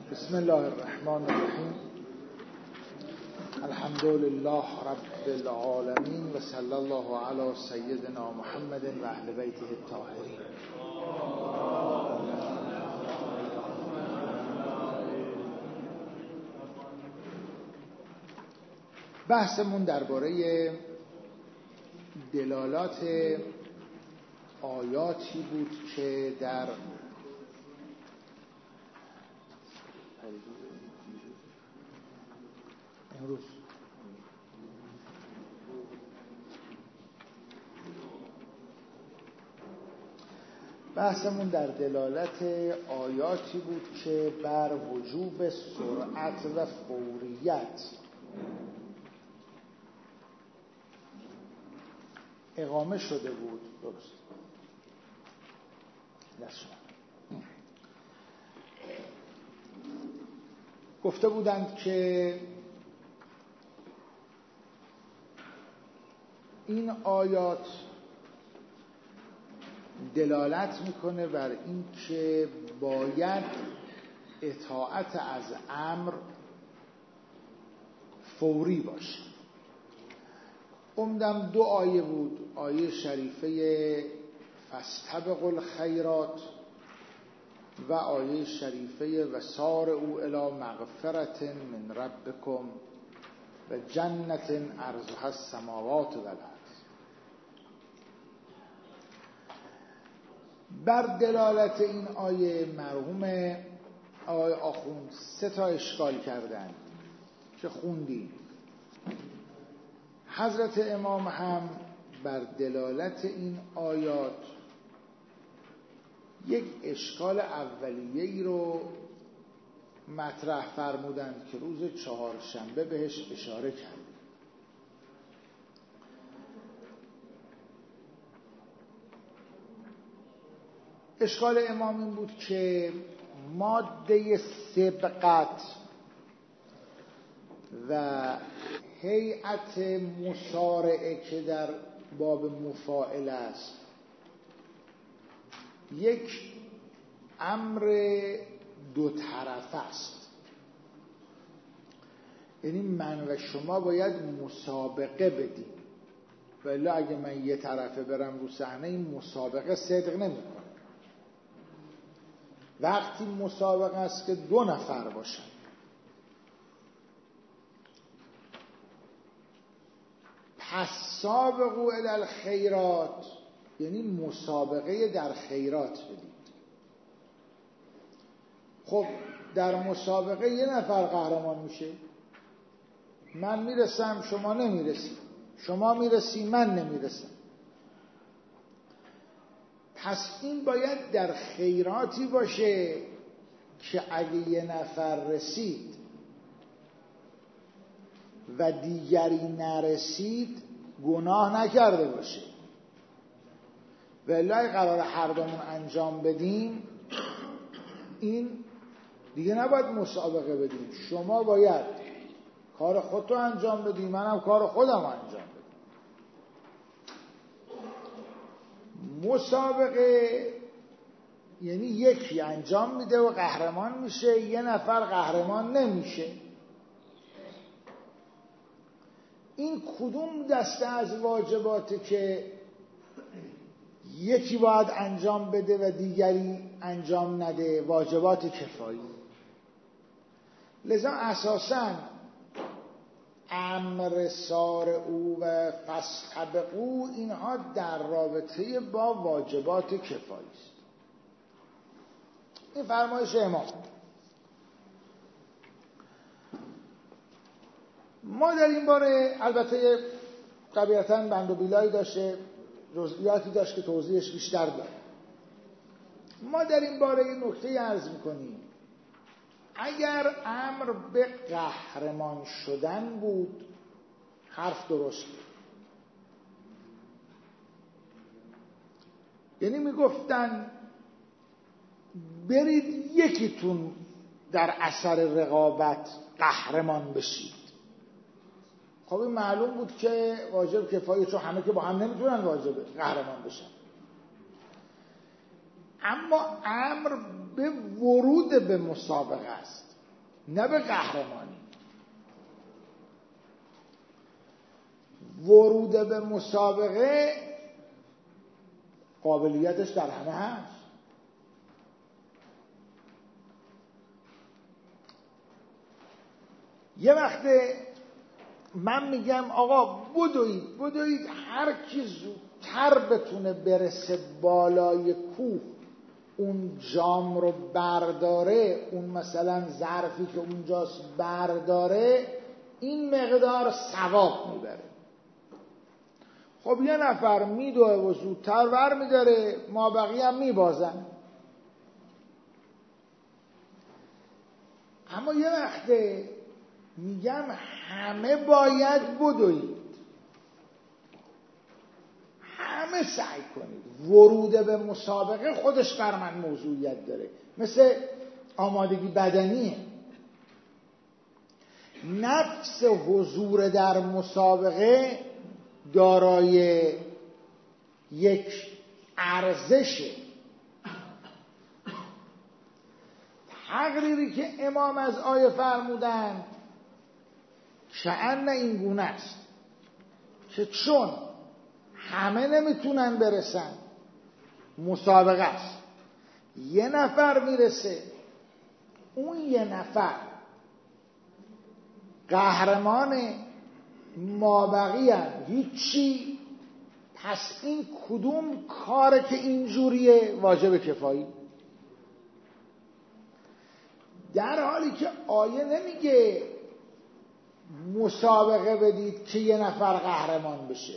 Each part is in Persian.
بسم الله الرحمن الرحیم. الحمد لله رب العالمین و صلی الله علی سیدنا محمد و اهل بیته الطاهرین. بحثمون درباره دلالات آیاتی بود که در امروز بحثمون در دلالت آیاتی بود که بر وجوب سرعت و فوریت اقامه شده بود. درست گفته بودند که این آیات دلالت میکنه بر این که باید اطاعت از امر فوری باشه. عمدم دو آیه بود، آیه شریفه فاستبقوا الخیرات و آیه شریفه وسارعوا الی مغفرة من ربکم و جنت عرضها السماوات و الارض. بر دلالت این آیه مرحوم آقای آخوند سه تا اشکال کردن که خوندیم. حضرت امام هم بر دلالت این آیات یک اشکال اولیه‌ای رو مطرح فرمودند که روز چهارشنبه بهش اشاره کرد. اشکال امام این بود که ماده سبقت و هیئت مسارعه که در باب مفاعل است یک امر دو طرف است. یعنی من و شما باید مسابقه بدیم، ولی اگه من یه طرفه برم رو صحنه این مسابقه صدق نمی‌کنه. وقتی مسابقه است که دو نفر باشن. پس سابقوا الی الخیرات یعنی مسابقه در خیرات بدید. خب در مسابقه یه نفر قهرمان میشه، من میرسم شما نمیرسی، شما میرسی من نمیرسم. پس این باید در خیراتی باشه که اگه یه نفر رسید و دیگری نرسید گناه نکرده باشه. والله قرار هر دومون انجام بدیم، این دیگه نباید مسابقه بدیم. شما باید کار خودتو انجام بدی، منم کار خودم انجام بدم. مسابقه یعنی یکی انجام میده و قهرمان میشه، یه نفر قهرمان نمیشه. این کدوم دسته از واجباته که یکی باید انجام بده و دیگری انجام نده؟ واجبات کفایی. لذا اساساً امر سارعوا و فاستبقوا اینها در رابطه با واجبات کفایی است. این فرمایش امام. ما در این باره البته طبیعتاً بند و بیلایی داشته، جزئیاتی داشت که توضیحش بیشتر داره. ما در این باره یه نکته عرض میکنیم. اگر امر به قهرمان شدن بود حرف درست بود. یعنی میگفتن برید یکیتون در اثر رقابت قهرمان بشید. خب این معلوم بود که واجب کفایه، چون همه که با هم نمیتونن واجب قهرمان بشن. اما امر به ورود به مسابقه است. نه به قهرمانی. ورود به مسابقه قابلیتش در همه هست. یه وقته من میگم آقا بدوید هر کی زودتر بتونه برسه بالای کوه اون جام رو برداره، اون مثلا ظرفی که اونجاست برداره، این مقدار ثواب میبره. خب یه نفر میدوه و زودتر ور میداره، ما بقیه هم میبازن. اما یه وقته میگم همه باید بدوید، همه سعی کنید. ورود به مسابقه خودش بر من موضوعیت داره، مثل آمادگی بدنیه. نفس حضور در مسابقه دارای یک ارزشه. تقریری که امام از آیه فرمودن شأن این گونه است که چون همه نمیتونن برسن، مسابقه است، یه نفر میرسه، اون یه نفر قهرمان، مابقی هم هیچی. پس این کدوم کاره که اینجوریه واجب کفایی؟ در حالی که آیه نمیگه مسابقه بدید که یه نفر قهرمان بشه،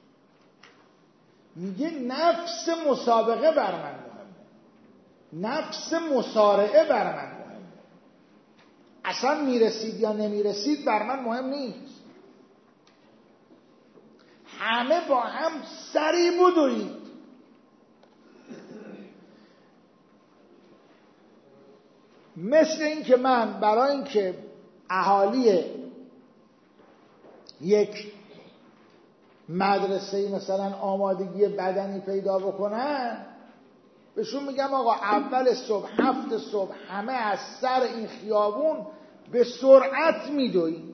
میگه نفس مسابقه بر من مهمه، نفس مسارعه بر من مهمه. اصلا میرسید یا نمیرسید بر من مهم نیست. همه با هم سریع بدوید. مثل این که من برای اینکه اهالی یک مدرسه مثلا آمادگی بدنی پیدا بکنن، بهشون میگم آقا اول صبح 7 صبح همه از سر این خیابون به سرعت میدویم.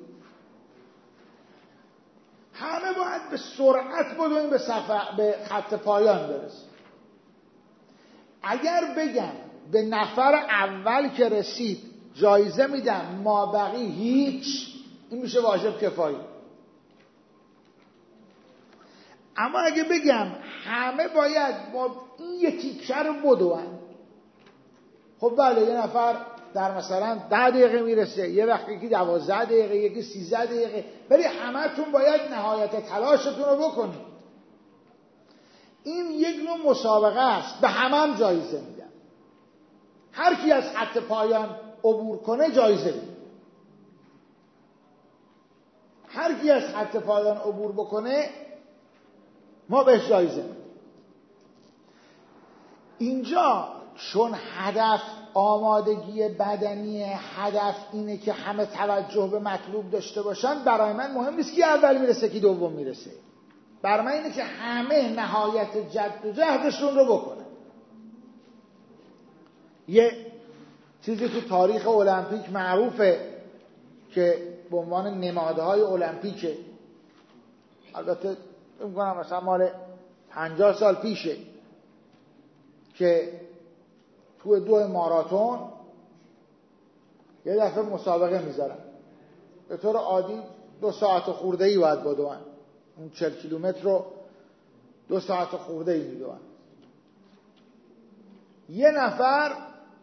همه باید به سرعت بدویم به خط پایان برسیم. اگر بگم به نفر اول که رسید جایزه میدم، ما بقی هیچ، این میشه واجب کفایی. اما اگه بگم همه باید با این یه تیکه رو بدون، خب بله یه نفر در مثلا 10 دقیقه میرسه، یه وقت یکی 12 دقیقه، یکی 13 دقیقه، ولی همتون باید نهایت تلاشتون رو بکنید. این یک نوع مسابقه است، به همه جایزه میدم. هر کی از خط پایان عبور کنه جایزه میده. هر کی از خط پایان عبور بکنه ما بهش جایزه میدیم. اینجا چون هدف آمادگی بدنی، هدف اینه که همه توجه به مطلوب داشته باشن، برای من مهم نیست کی اول میرسه کی دوم میرسه. برای من اینه که همه نهایت جد و جهدشون رو بکنن. یه چیزی تو تاریخ المپیک معروفه که به عنوان نمادهای المپیکه، البته میگم مثلا مال 50 سال پیشه، که تو 2 ماراتون یه دفعه مسابقه میذارن. به طور عادی 2 ساعت خورده‌ای باید بدون، اون 40 کیلومتر رو 2 ساعت خورده‌ای میدون. یه نفر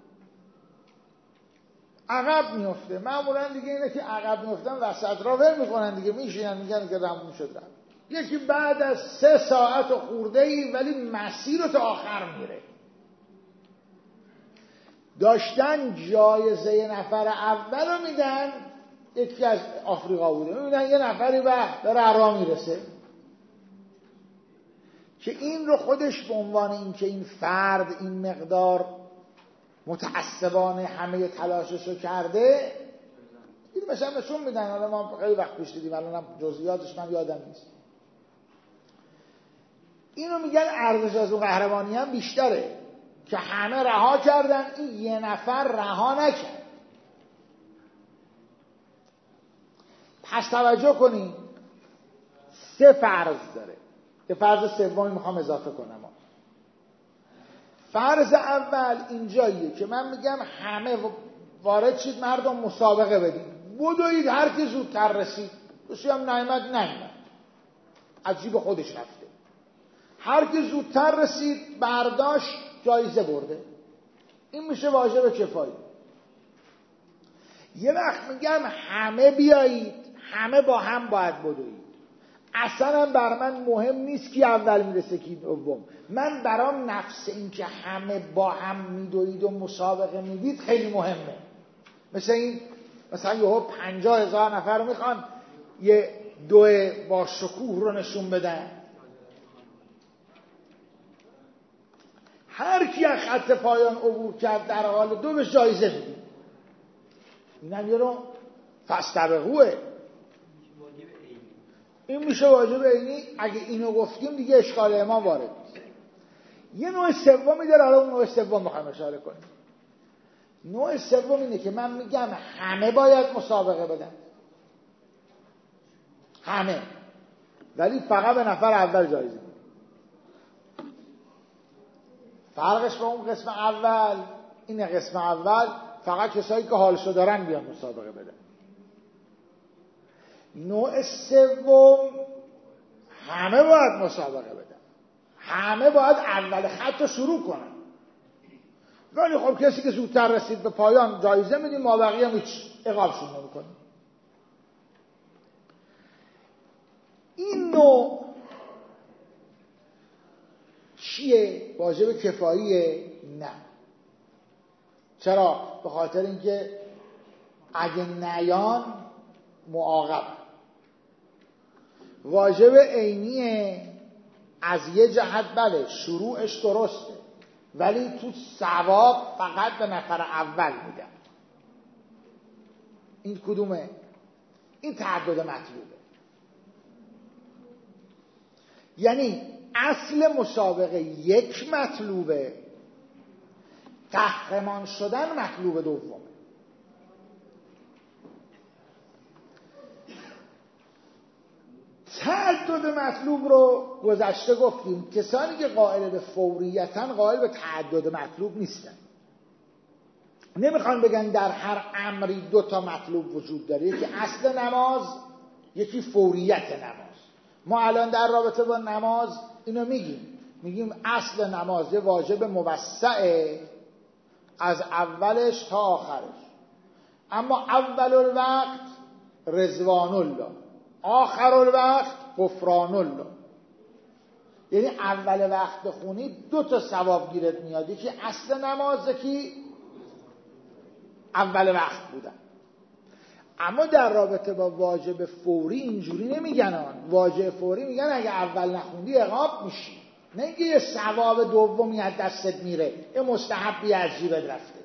عقب میفته، معمولا دیگه اینه که عقب میفتن وسط را ول میکنن دیگه، میشینن میگن که تموم شد رفت. یکی بعد از 3 ساعت خورده‌ای ولی مسیر رو تا آخر میره. داشتن جایزه نفر اول رو میدن، یکی از آفریقا بوده، میدن یه نفری داره راه میرسه که این رو خودش به عنوان این که این فرد این مقدار متعصبانه همه تلاشش رو کرده، این مثلا نشون میدن. حالا ما خیلی وقت پیش دیدیم، الانم جزئیاتش من یادم نیست. اینو میگن ارزش از اون قهرمانی هم بیشتره که همه رها کردن، این یه نفر رها نکرد. پس توجه کنید 3 فرض داره. یه فرض سومی میخوام اضافه کنم. فرض اول اینجاییه که من میگم همه وارد شید، مردم مسابقه بدید، بدوید هر کی زودتر رسید، کسی هم نیامد از جیب خودش رفته، هر کی زودتر رسید برداشت جایزه برده. این میشه واجب کفایی. یه وقت میگم همه بیایید، همه با هم باید بدوید، اصلا بر من مهم نیست کی اول میرسه کی دوم. من برام نفس این که همه با هم میدوید و مسابقه میدید خیلی مهمه. مثلا یهو 50,000 نفر میخوان یه دو با شکوه رو نشون بدن، هر کی از خط پایان عبور کرد در حال 2 بهش جایزه میدید. اینم یه رو فاستبقوه. این میشه واجب عینی. اگه اینو گفتیم دیگه اشکال امام وارد نیست. یه نوع سومی داره، حالا اون نوع سوم میخوایم اشاره کنیم. نوع سوم اینه که من میگم همه باید مسابقه بدن، همه، ولی فقط به نفر اول جایزه میدیم. فرقش با اون قسم اول اینه، قسم اول فقط کسایی که حالشو دارن بیان مسابقه بدن. نوع سوم همه باید مسابقه بدن، همه باید اول خط رو شروع کنن، ولی خب کسی که زودتر رسید به پایان جایزه میدیم، ما بقیه هم هیچ عقابشون نمیکنیم. این نوع چیه؟ واجب کفاییه؟ نه. چرا؟ به خاطر اینکه اگه نیان معاقب. واجب عینیه از یه جهت، بله شروعش درسته، ولی تو ثواب فقط به نفر اول میدن. این کدومه؟ این تعدد مطلوبه. یعنی اصل مسابقه 1 مطلوبه، قهرمان شدن مطلوب دومه. تعدد مطلوب رو گذشته گفتیم. کسانی که قائل به فوریتن قائل به تعدد مطلوب نیستن. نمیخوان بگن در هر امری 2 تا مطلوب وجود داره، یکی اصل نماز، یکی فوریت نماز. ما الان در رابطه با نماز اینو میگیم اصل نماز یه واجب موسعه از اولش تا آخرش، اما اول الوقت رضوان الله، آخر الوقت غفران الله. یعنی اول وقت بخونی 2 تا ثواب گیرت میاد، یکی اصل نماز، یکی اول وقت بودن. اما در رابطه با واجب فوری اینجوری نمیگن. واجب فوری میگن اگه اول نخوندی عقاب میشی، نه اینکه یه ثواب دومی از دستت میره، یه مستحبی از جیبت رفته.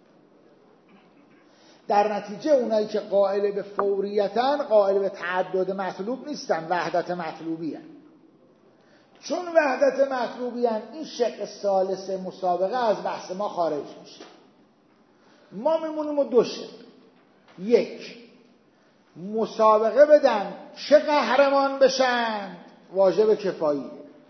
در نتیجه اونایی که قائل به فوریتن قائل به تعدد مطلوب نیستن، وحدت مطلوبی هن. چون وحدت مطلوبی هن، این شق ثالث مسابقه از بحث ما خارج میشه. ما میمونیم و 2 شق. 1 مسابقه بدن چه قهرمان بشن، واجب کفایی.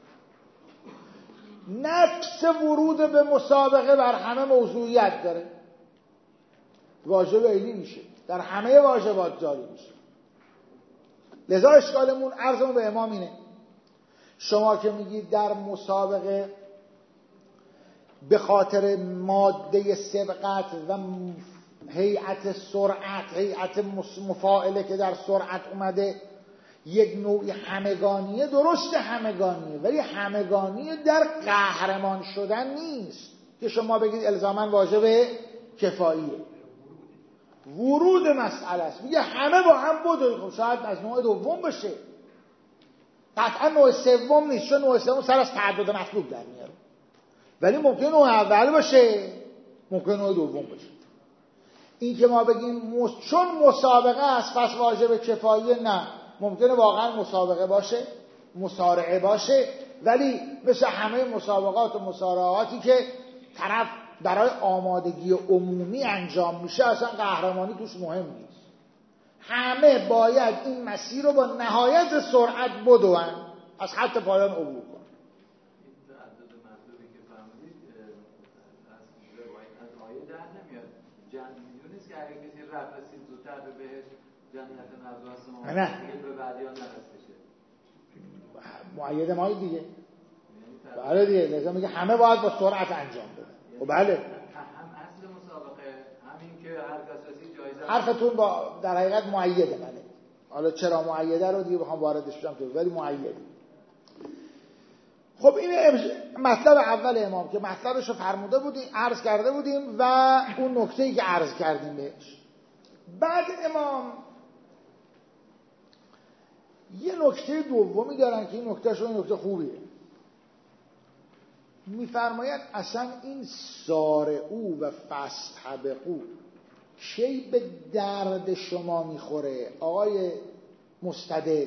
نفس ورود به مسابقه بر همه موضوعیت داره، واجب عینی میشه، در همه واجبات جاری میشه. لذا اشکالمون، عرضمون به امام اینه، شما که میگید در مسابقه به خاطر ماده سبقت و هیئت سرعت، هیئت مفاعله که در سرعت اومده، یک نوعی همگانیه. درسته همگانیه، ولی همگانیه در قهرمان شدن نیست که شما بگید الزاما واجب کفاییه. ورود مسئله است. میگه همه با هم بدوید. خب شاید از نوع دوم باشه، قطعا نوع سوم نیست، چون نوع سوم سر از تعدد مطلوب در میاره، ولی ممکن نوع اول باشه، ممکن نوع دوم باشه. این که ما بگیم چون مسابقه است پس واجب کفاییه، نه، ممکنه واقعا مسابقه باشه، مسارعه باشه، ولی مثل همه مسابقات و مسارعاتی که طرف برای آمادگی عمومی انجام میشه، اصلا قهرمانی توش مهم نیست. همه باید این مسیر رو با نهایت سرعت بدون، از خط پایان عبور کنن. این تعدد مطلوبی که فرمودید از روایت از آیه در نمیاد. میدونید که اگه کسی رفت رسید زودتر به بهشت جنت نعمت است ما دیگه به بعدیان نرسیده. مؤید ما دیگه. بله دیگه، لازم میگه همه باید با سرعت انجام بدن. خب بله. هم اصل مسابقه همین که هر کس رسید جایزه. حرفتون با در حقیقت مؤیده. بله. حالا چرا مؤیده رو دیگه بخوام واردش بشم تو، ولی مؤیده. خب این مطلب اول امام که مطلبش رو فرموده بودیم، عرض کرده بودیم و اون نکته‌ای که عرض کردیم بهش. بعد امام یه نکته دومی دارن که این نکتهشون نکته خوبیه. میفرماید اصلا این سارعو و فاستبقوا کی به درد شما میخوره آقای مستدل؟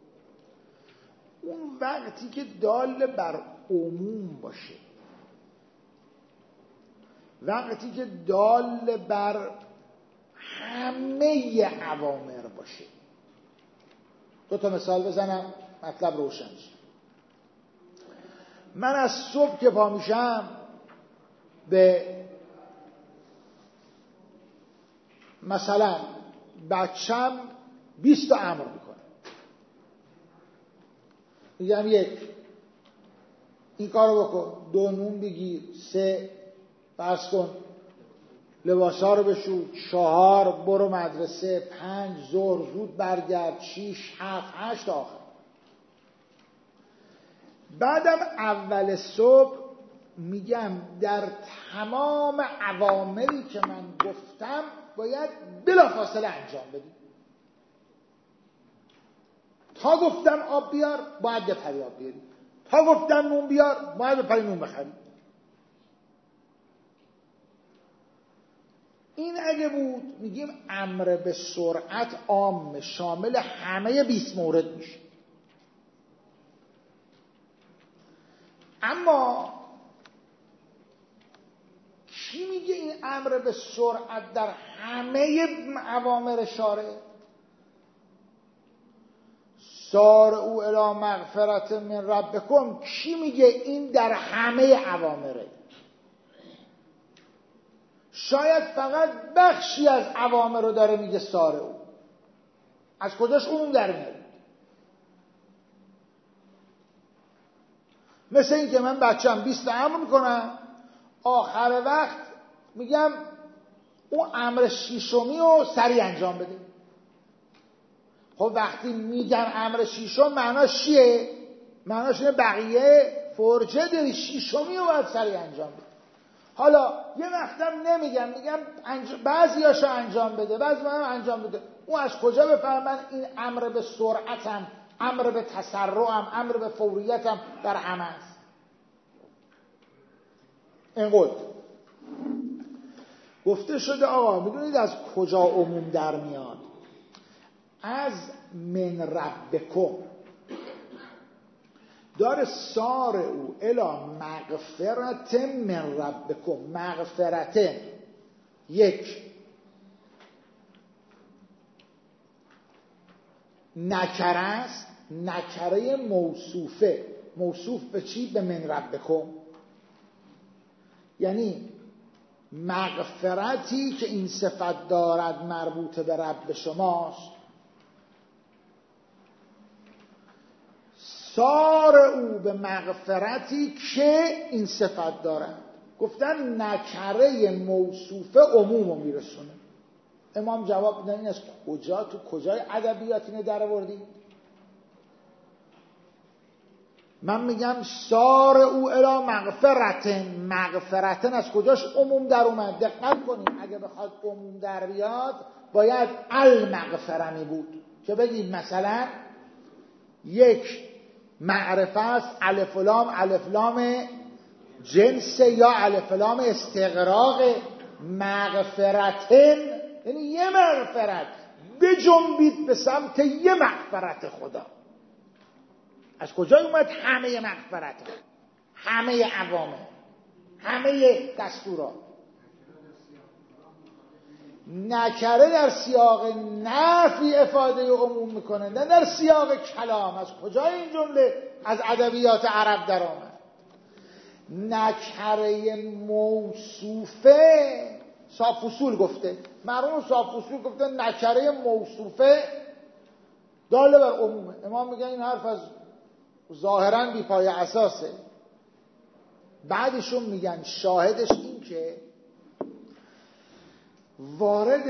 اون وقتی که دال بر عموم باشه، وقتی که دال بر همه اوامر باشه. دو تا مثال بزنم مطلب روشن شه. من از صبح که پا میشم به مثلا بچم 20 تا امر میکنم. میگم 1 این کارو بکن، 2 نون بگیر، 3 فرض کن لباسا رو بشور، 4 برو مدرسه، 5 ظهر زود برگرد، 6 7 8 آخر. بعدم اول صبح میگم در تمام اوامری که من گفتم باید بلافاصله انجام بدی. تا گفتم آب بیار باید بپری آب بیاری، تا گفتم نون بیار باید بپری نون بخری. این اگه بود میگیم امر به سرعت عام شامل همه 20 مورد میشه. اما کی میگه این امر به سرعت در همه اوامر شارع؟ سارعوا الی مغفرت من ربکم، کی میگه این در همه اوامره؟ شاید فقط بخشی از اوامر رو داره میگه سارعوا. از کجاش اون در میاد؟ مثل این که من بچم 20 امر میکنم، آخر وقت میگم اون امر 6می رو سریع انجام بده. خب وقتی میگم امر 6 معناش چیه؟ معناش اینه بقیه فرجه داری، 6می رو باید سریع انجام بده. حالا یه وقتم نمیگم، میگم بعضیاشو انجام بده، بعضی هم انجام بده. اون از کجا بفهمن این امر به سرعتم، امر به تسرعم، امر به فوریتم در همه است؟ اینقدر گفته شده آقا میدونید از کجا عموم در میاد؟ از من ربکم. داره سارعوا الی مغفرت من ربکم. مغفرت 1 نکره است، نکره موصوفه. موصوف به چی؟ به من ربکم. یعنی مغفرتی که این صفت دارد مربوط به رب شماست. سارعوا به مغفرتی که این صفت دارد. گفتن نکره موصوفه عموم رو میرسونه. امام جواب میدن این از کجا؟ تو کجای ادبیات اینو در آوردی؟ من میگم سارعوا الی مغفرتن. مغفرتن از کجاش عموم در اومد؟ دقت کنید، اگه بخواد عموم در بیاد باید المغفره می بود که بگید مثلا 1 معرفه است، الف لام الف لام جنس یا الف لام استغراق. مغفرتن یعنی یه مغفرت، بجنبید به سمت یه مغفرت خدا. از کجا اومد همه مغفرت ها، همه اوامر، همه دستورات؟ نکره در سیاق نفی افاده عموم میکنه، نه در سیاق کلام. از کجا این جمله از ادبیات عرب در آمد؟ نکره موصوفه، صاحب فصول گفته، مرحوم صاحب فصول گفته نکره موصوفه داله بر عمومه. امام میگن این حرف از ظاهراً بی پایه اساسه. بعدشون میگن شاهدش این که وارد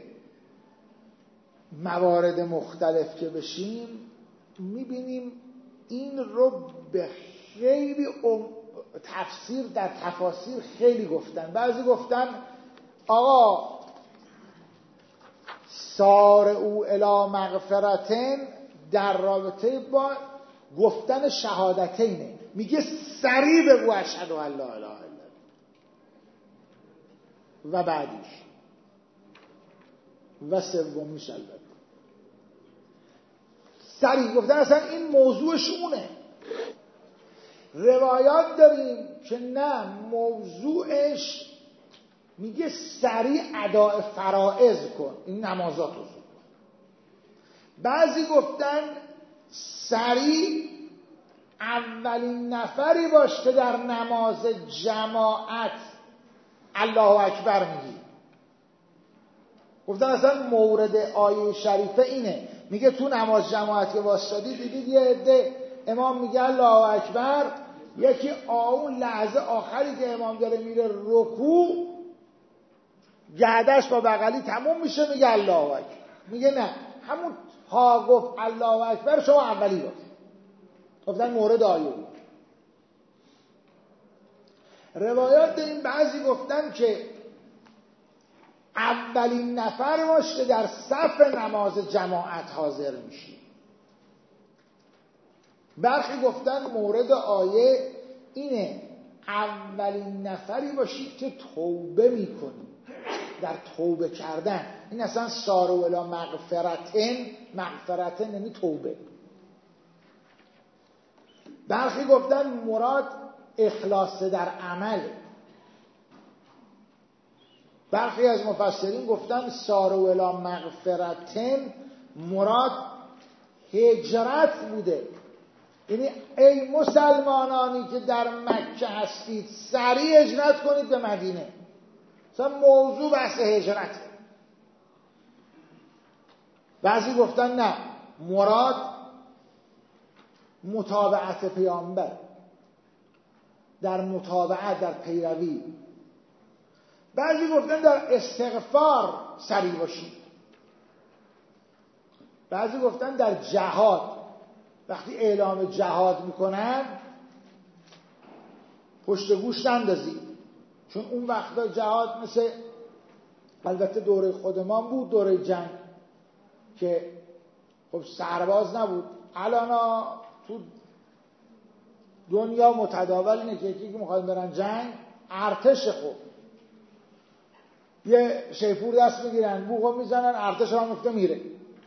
موارد مختلف که بشیم میبینیم این رو به خیلی تفسیر در تفاسیر خیلی گفتن. بعضی گفتن آقا سار او الی مغفرتن در رابطه با گفتن شهادتینه، میگه سریع بگو اشهد ان لا اله الا الله. و بعدیش و سومیش البته سریع گفتن، اصلا این موضوعش اونه. روایات داریم که نه، موضوعش میگه سریع اداء فرائض کن، این نمازات رو. بعضی گفتن سریع اولین نفری باش که در نماز جماعت الله اکبر میگی. گفتن اصلا مورد آیه شریفه اینه، میگه تو نماز جماعت که واسطادی دیدید یه عده امام میگه الله اکبر، یکی اون لحظه آخری که امام داره میره رکوع گردش با بغلی تموم میشه میگه الله اکبر. میگه نه، همون ها گفت الله اکبر شما اولی گفت. گفتن مورد آیه. روایات داریم بعضی گفتن که اولین نفر باش که در صف نماز جماعت حاضر میشی. برخی گفتن مورد آیه اینه اولین نفری باشی که توبه میکنی، در توبه کردن. این اصلا سارو الی مغفرتن یعنی توبه. برخی گفتن مراد اخلاص در عمل. برخی از مفسرین گفتن سارو الی مغفرتن مراد هجرت بوده، یعنی ای مسلمانانی که در مکه هستید سریع هجرت کنید به مدینه. مثلا موضوع بحث هجرت. بعضی گفتن نه، مراد متابعت پیامبر، در متابعت، در پیروی. بعضی گفتن در استغفار سریع باشید. بعضی گفتن در جهاد، وقتی اعلام جهاد میکنن پشت گوش نندازید، چون اون وقتا جهاد مثل البته دوره خودمان بود، دوره جنگ که خب سرباز نبود. الان تو دنیا متداول اینه که یکی که میخواد برن جنگ ارتش، خوب یه شیپور دست میگیرن بوقو میزنن ارتش هم میفته میره.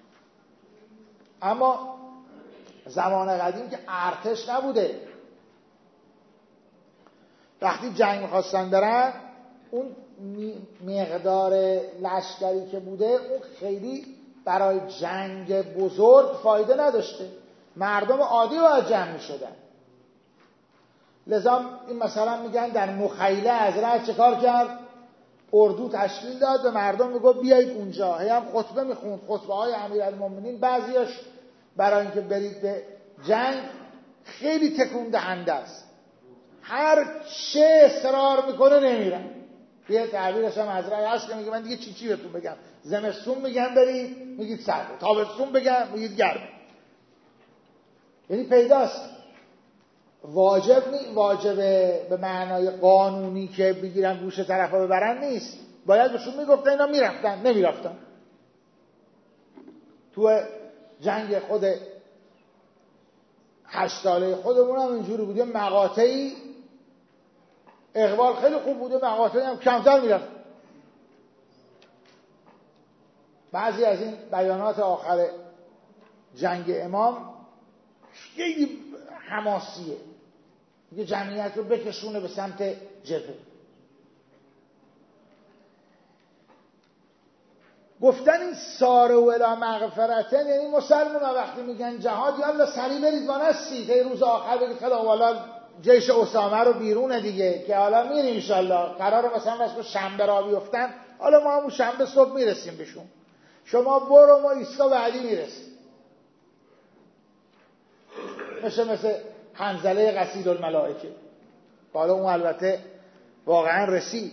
اما زمان قدیم که ارتش نبوده، وقتی جنگ میخواستن برن اون مقدار لشکری که بوده اون خیلی برای جنگ بزرگ فایده نداشته، مردم عادی باید جمع میشدن. لذا این مثلا میگن در نخیله از راه چه کار کرد؟ اردو تشکیل داد، به مردم میگفت بیایید اونجا، هی هم خطبه میخوند، خطبه های امیرالمومنین بعضیاش برای اینکه برید به جنگ خیلی تکون دهنده است، هر چه اصرار میکنه نمیرن. یه تعبیرش هم از راه هست که میگه من دیگه چی بهتون بگم، زمستون میگم برید میگید سرد، تابستون بگم میگید گرم. یعنی پیداست واجب به معنای قانونی که بگیرن گوش طرفا ببرن نیست، باید بهشون میگفتن اینا میرفتن، نمیرفتن. تو جنگ خود 8 ساله خودمون هم اینجوری بوده، مقاطعی اقبال خیلی خوب بوده، مقاطعی هم کمتر میرفت. بعضی از این بیانات آخر جنگ امام خیلی حماسیه، میگه جمعیت رو بکشونه به سمت جبهه. گفتن این ساره و الی مغفرتن، یعنی مسلمان ها وقتی میگن جهاد یالا سریع برید وانستی تا روز آخر بگید خیلی حالا جیش اسامه رو بیرونه دیگه که حالا میریم انشالله، قراره مثلا واسه شنبه را بیفتن، حالا ما همون شنبه صبح میرسیم بهشون، شما برو ما ایستا بعدی میرسیم. مثل حنظله قصید الملائکه. حالا اون البته واقعا رسید.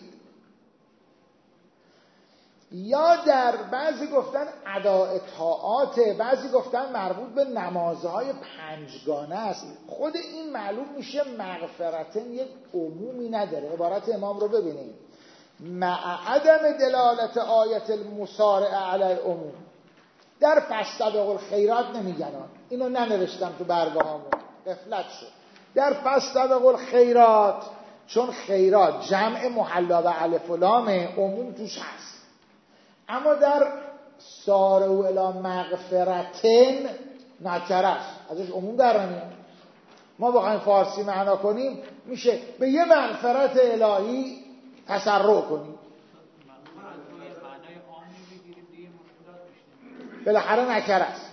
یا در بعضی گفتن اداء طاعات، بعضی گفتن مربوط به نمازهای پنجگانه است. خود این معلوم میشه مغفرتن یک عمومی نداره. عبارت امام رو ببینید: مع عدم دلالت آیت المسارع علی العموم. در فاستبقوا الخیرات نمیگن، اینو ننوشتم تو برگه‌هامون، غفلت شد. در فاستبقوا الخیرات، چون خیرات جمع محلا به الف و لام، عموم توش هست. اما در سارعوا الی مغفرتن نکره است، ازش عموم در نمیاد. ما بخوایم فارسی معنا کنیم میشه به یه مغفرت الهی تسرع کنیم. بالاخره نکره است.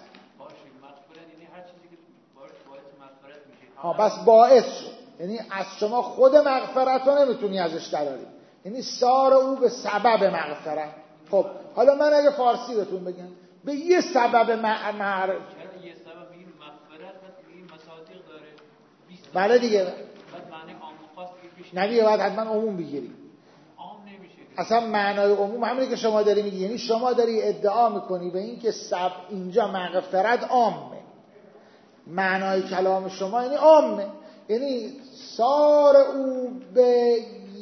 بس باعث شد، یعنی از شما خود مغفرت رو نمیتونی ازش دراری، یعنی سارعوا به سبب مغفرت. خب حالا من اگه فارسی بهتون بگم به یه سبب معرف، یه سبب این مغفرت این مصادیق داره. بله دیگه. بعد معنی عام خاص دیگه نه دیگه، باید حتما عموم بگیری. عام نمیشه. اصلا معنای عموم همونی که شما داری میگی، یعنی شما داری ادعا میکنی به این که اینجا مغفرت عامه. معنای کلام شما یعنی عامه، یعنی سارعوا به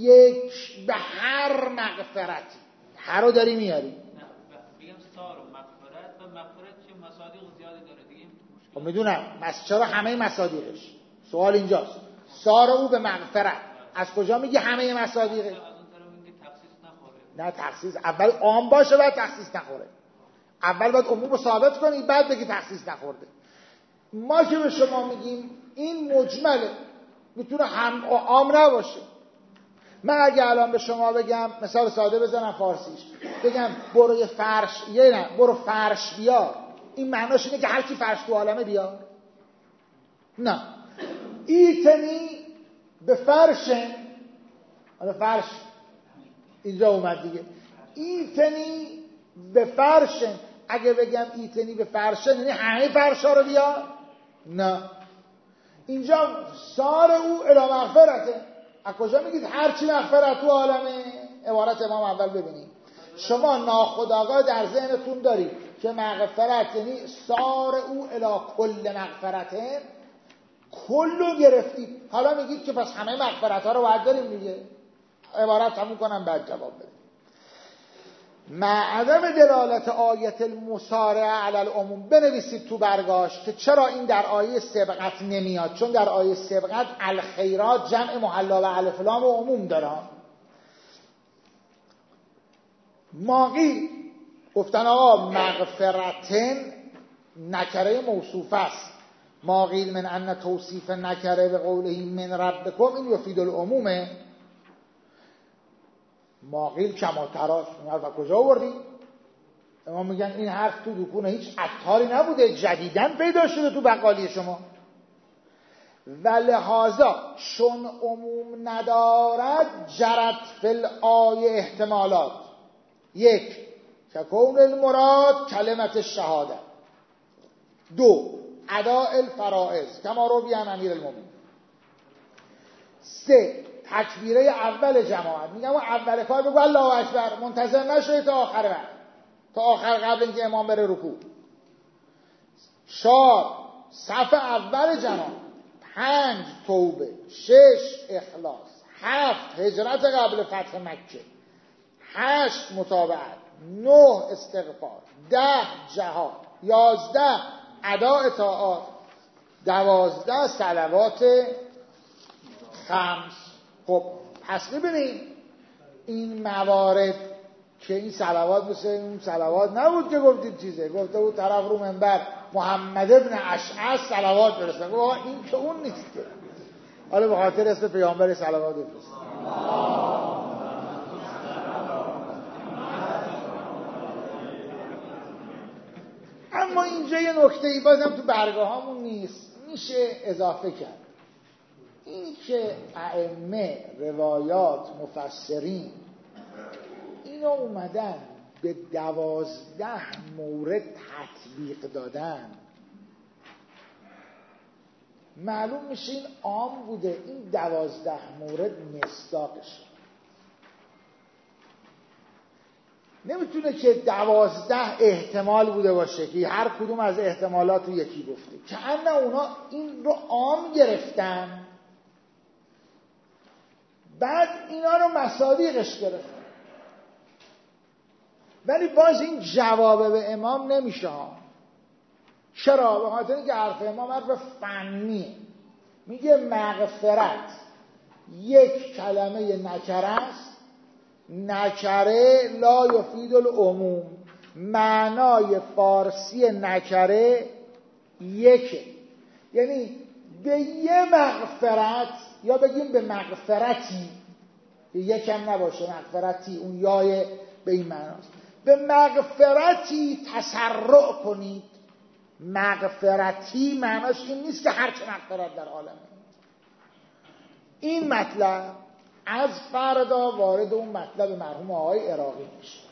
هر مغفرتی، هر رو داری میاری. نه بگم سار و مغفرت و مغفرت چه مصادیق زیاده داره دیگه. خب میدونم، چرا همه مصادیقش؟ سوال اینجاست. سارعوا به مغفرت از کجا میگی همه مصادیقش؟ نه تخصیص اول عام باشه بعد تخصیص نخوره. اول باید عموم رو ثابت کنی بعد بگی تخصیص نخورده. ما که به شما میگیم این مجمله، میتونه هم عام نباشه. من اگه الان به شما بگم مثال ساده بزنم فارسیش، بگم برو فرش بیار، این معناش اینه که هر کی فرش تو عالمه بیار؟ نه. ایتنی به فرشن، حالا فرش اینجا اومد دیگه، ایتنی به فرشن. اگه بگم ایتنی به فرشن یعنی همه فرشا رو بیار؟ نه. اینجا سارعوا الی مغفرته، از کجا میگید هرچی مغفرت تو عالمه؟ عبارت امام اول ببینید. شما ناخودآگاه در ذهنتون دارید که مغفرت یعنی سارعوا الی کل مغفرته، کلو گرفتید، حالا میگید که پس همه مغفرت ها رو باید داریم دیگه. عبارت تموم کنم بعد جواب بدید. مع عدم دلالت آیت المسارع علی العموم، بنویسید تو برگاش که چرا این در آیه سبقت نمیاد، چون در آیه سبقت الخیرات جمع محلا و الف لام و عموم داره. ماقی گفتن آقا مغفرتن نکره موصوف است، ماقیل من ان توصیف نکره به قوله من ربکم این یفید العمومه. ماقیل کما تراش، این حرف کجا آوردی؟ امام میگن این حرف تو دکون هیچ عطاری نبوده، جدیدن پیدا شده تو بقالی شما. و لحاظا چون عموم ندارد جرت فی الآیه احتمالات: یک، کون المراد کلمت الشهاده. دو، اداء الفرائض کما روی عن امیر المؤمنین. سه، تکبیره اول جماعت، میگم اون اول کار بگو الله اکبر، منتظر نشوی تا آخر وقت، تا آخر قبل اینکه امام بره رکوع. 4، صف اول جماعت. 5، توبه. 6، اخلاص. 7، هجرت قبل فتح مکه. 8، متابعت. 9، استغفار. 10، جهاد. 11، اداء طاعات. 12، صلوات 5. خب پس ببینید این موارد که این صلوات مثل این صلوات نبود که گفتید چیزه، گفته بود طرف رو منبر محمد ابن اشعث صلوات برسن، گفت این که اون نیست که. حالا به خاطر اسم پیامبر صلوات بفرست. اما اینجا یه نکته‌ای بازم تو برگاهامون نیست، میشه اضافه کرد. این که ائمه، روایات، مفسرین اینا اومدن به 12 مورد تطبیق دادن، معلوم میشه این عام بوده. این 12 مورد مصداقش نمیتونه که 12 احتمال بوده باشه که هر کدوم از احتمالات رو یکی گفته، که انا اونا این رو عام گرفتن بعد اینا رو مصادیقش گرفتن، ولی باز این جواب به امام نمیشه ها. چرا؟ به خاطر اینکه حرف امام حرف فنیه. میگه مغفرت یک کلمه نکره است، نکره لا یفید العموم، معنای فارسی نکره یکه، یعنی به یه مغفرت، یا بگیم به مغفرتی که یکم نباشه، مغفرتی اون یای به این معناست، به مغفرتی تسرع کنید. مغفرتی معناش این نیست که هر چه مغفرت در عالمه. این مطلب از فردا وارد اون مطلب مرحوم آقای عراقی میشه.